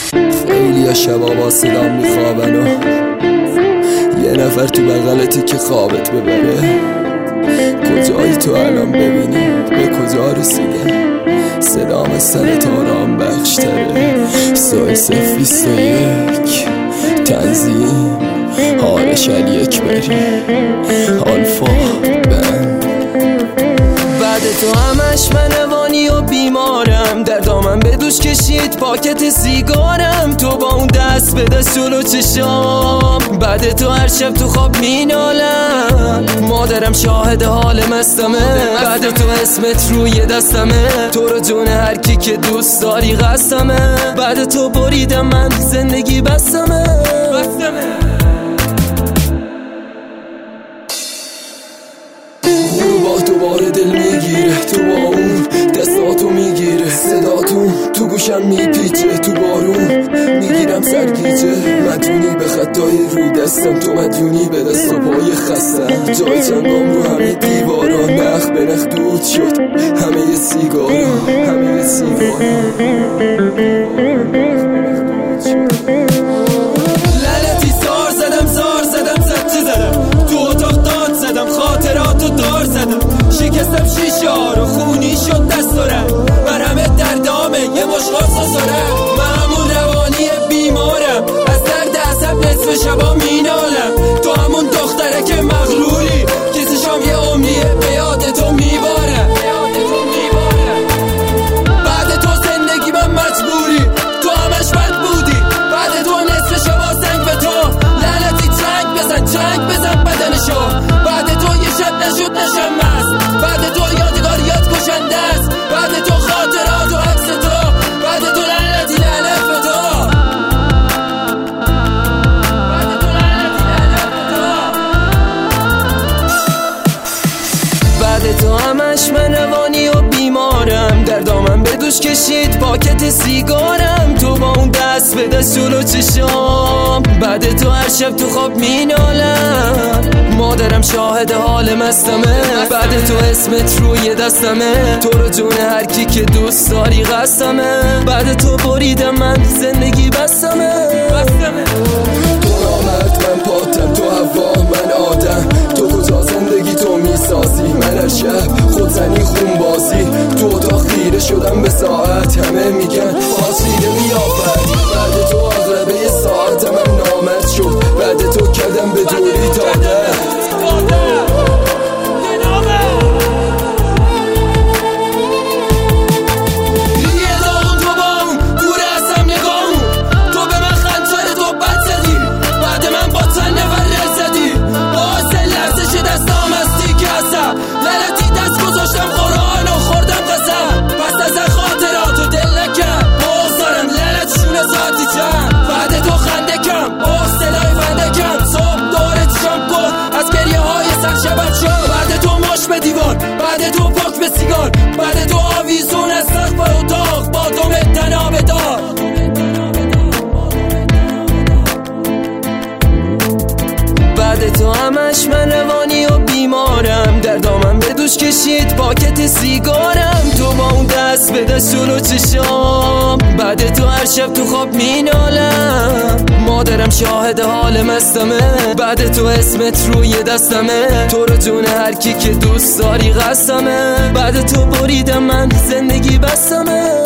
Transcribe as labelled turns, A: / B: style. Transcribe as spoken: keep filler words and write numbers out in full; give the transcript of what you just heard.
A: خیلی ها شبا با صدام میخوابن و یه نفر تو بغلتی که خوابت ببره. کجایی تو الان ببینی به کجا رسیده؟ صدام سرت آرام بخشتره. سای سفیست و یک تنظیم حالش علی اکبری آلفا بند. بعد تو همش منوانی و بیمارم، در دامن به دوش کشید پاکت سیگارم. تو با اون دست به دست جلو چشام، بعد تو هر شب تو خواب مینالم. مادرم شاهد حال مستمه، بعد تو اسمت روی دستمه. تو رو جون هر کی که دوست داری قسمه. بعد تو بریدم من زندگی بستمه بستمه. با دوباره دل میگیره، تو با اون دستاتو میگیره. صداتون تو گوشم میپیچه، تو بارون میگیرم سرگیجه. مدیونی به خطای رو دستم، تو مدیونی به دست و پای خستم. جای چنگام رو همه دیوارا نخ به نخ دود شد. همه سیگارا همه سیگارا لعنتی زار زدم زار زدم زد چه زدم. تو اتاق داد زدم خاطراتو دار زدم. شکستم شیشا رو خونی شد دست و رنگ. بر همه دردامه یه مشغال سازارم. من همون روانی بیمارم، از درد عصب نصف شبا مینالم. تو همون دختره که مغروری، کسیشام یه عمریه به یاد تو میبارم. بعد تو زندگی من مجبوری، تو همش بد بودی. بعد تو نصف شبا زنگ به تو، لعنتی چنگ بزن چنگ بزن بدنشو. بعد تو یه شب نشد نشم مست. بعد تو یادگار یاد کشنده است. بعد تو خاطرات و عکس تو. بعد تو لعنتی لعنت به تو. بعد تو لعنتی لعنت به تو. بعد تو همش منوانی و بیمارم، در دامن به دوش کشید پاکت سیگارم. تو با اون دست به دست جلو چشام، بعد تو هر شب تو خواب مینالم. مادرم شاهد حال مستمه، بعد تو اسمت روی دستمه. تو رو جون هر کی که دوست داری قسمه. بعد تو بریدم من زندگی بستمه بستمه. تو نامرد من پاتم، تو هوا من آدم. تو کجا زندگی تو میسازی، من هر شب خودزنی خون بازی. تو اتاق خیره شدم به ساعت، همه میگن آسیده میافت. بعد تو اغربه ساعتم هم نامرد شد. بعد تو کردم به دوری تاده. بعد تو خنده کم حوصله‌ی بنده کم. صبح دور چشم پر از گریه های سر شبت شد. بعد تو ماش به دیوار، بعد تو پاک به سیگار. بعد تو آویزون از سقف اتاق با دم تناب دار. بعد تو همش من روانی و بیمارم، در دامن به دوش کشید پاکت سیگارم. تو با اون دست به دست جلو چشام، بعد تو هر شب تو خواب مینالم. مادرم شاهد حال مستمه، بعد تو اسمت روی دستمه. تو رو جون هر کی که دوست داری قسمه. بعد تو بریدم من زندگی بستمه.